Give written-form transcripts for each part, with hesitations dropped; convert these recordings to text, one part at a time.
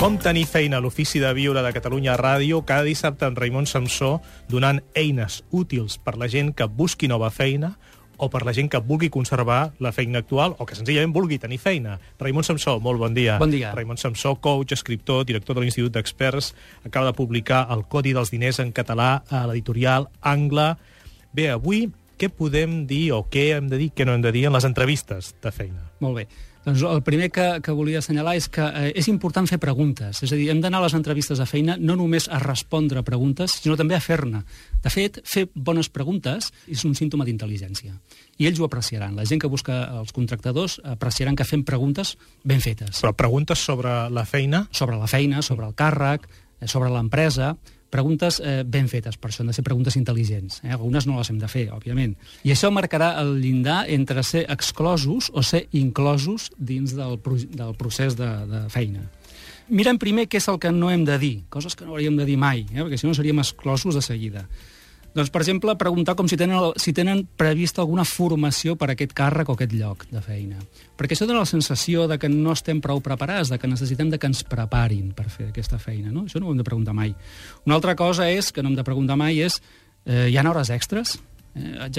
Com tenir feina a l'Ofici de Viure de Catalunya Ràdio, cada dissabte amb Raimon Samsó, donant eines útils per la gent que busqui nova feina o per la gent que vulgui conservar la feina actual o que senzillament vulgui tenir feina. Raimon Samsó, molt bon dia. Bon dia. Raimon Samsó, coach, escriptor, director de l'Institut d'Experts, acaba de publicar El Codi dels diners en català a l'editorial Angle. Bé, avui què podem dir o què hem de dir, què no hem de dir en les entrevistes de feina? Molt bé. Doncs el primer que volia assenyalar és que és important fer preguntes. És a dir, hem d'anar a les entrevistes de feina no només a respondre a preguntes, sinó també a fer-ne. De fet, fer bones preguntes és un símptoma d'intel·ligència. I ells ho apreciaran. La gent que busca els contractadors apreciaran que fem preguntes ben fetes. Però preguntes sobre la feina? Sobre la feina, sobre el càrrec, sobre l'empresa. Preguntes ben fetes, per això han de ser preguntes intel·ligents. Algunes no les hem de fer, òbviament. I això marcarà el llindar entre ser exclosos o ser inclosos dins del procés de feina. Mirem primer què és el que no hem de dir, coses que no hauríem de dir mai, perquè si no seríem exclosos de seguida. Doncs, per exemple, preguntar com si tenen prevista alguna formació per a aquest càrrec o aquest lloc de feina. Perquè això dona la sensació de que no estem prou preparats, de que necessitem que ens preparin per fer aquesta feina. No? Això no ho hem de preguntar mai. Una altra cosa que no hem de preguntar mai és hi ha hores extres? Haig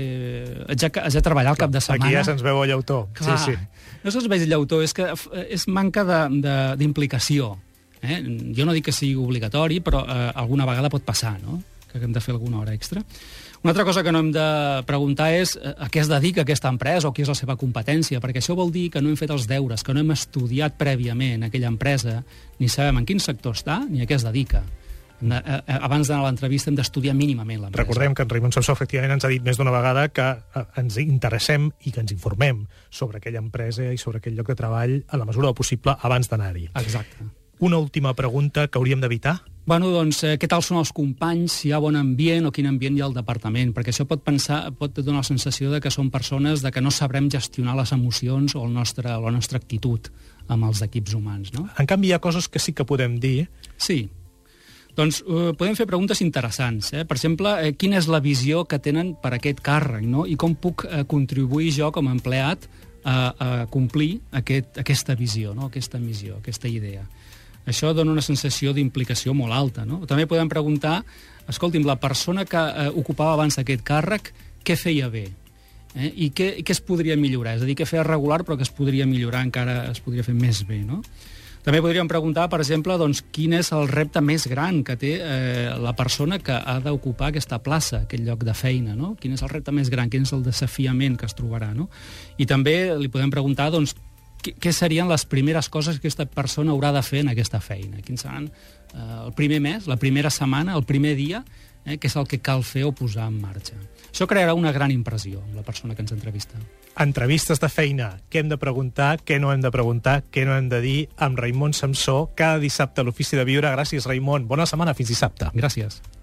de treballar al cap de setmana? Aquí ja se'ns veu el llautó. Clar, sí. No se'ns veu el llautó, és que és manca d'implicació. Jo no dic que sigui obligatori, però alguna vegada pot passar, no? Que hem de fer alguna hora extra. Una altra cosa que no hem de preguntar és a què es dedica aquesta empresa o qui és la seva competència, perquè això vol dir que no hem fet els deures, que no hem estudiat prèviament aquella empresa, ni sabem en quin sector està ni a què es dedica. Abans d'anar a l'entrevista hem d'estudiar mínimament l'empresa. Recordem que en Raimon Samsó efectivament ens ha dit més d'una vegada que ens interessem i que ens informem sobre aquella empresa i sobre aquell lloc de treball a la mesura del possible abans d'anar-hi. Exacte. Una última pregunta que hauríem d'evitar? Bueno, doncs, què tal són els companys, si hi ha bon ambient o quin ambient hi ha al departament, perquè això pot donar la sensació de que són persones de que no sabrem gestionar les emocions o la nostra actitud amb els equips humans, no? En canvi, hi ha coses que sí que podem dir. Sí. Doncs podem fer preguntes interessants. Per exemple, quina és la visió que tenen per aquest càrrec, no? I com puc contribuir jo com a empleat a complir aquesta visió, no? Aquesta missió, aquesta idea. Això dona una sensació d'implicació molt alta, no? També podem preguntar, escolti'm, la persona que ocupava abans aquest càrrec, què feia bé? I què es podria millorar? És a dir, què feia regular però que es podria millorar, encara es podria fer més bé, no? També podríem preguntar, per exemple, doncs, quin és el repte més gran que té la persona que ha d'ocupar aquesta plaça, aquest lloc de feina, no? Quin és el repte més gran, quin és el desafiament que es trobarà, no? I també li podem preguntar, doncs, què serien les primeres coses que aquesta persona haurà de fer en aquesta feina? Quins seran el primer mes, la primera setmana, el primer dia, què és el que cal fer o posar en marxa? Això crearà una gran impressió amb la persona que ens entrevista. Entrevistes de feina. Què hem de preguntar, què no hem de preguntar, què no hem de dir amb Raimon Samsó cada dissabte a l'Ofici de Viure. Gràcies, Raimon. Bona setmana, fins dissabte. Gràcies.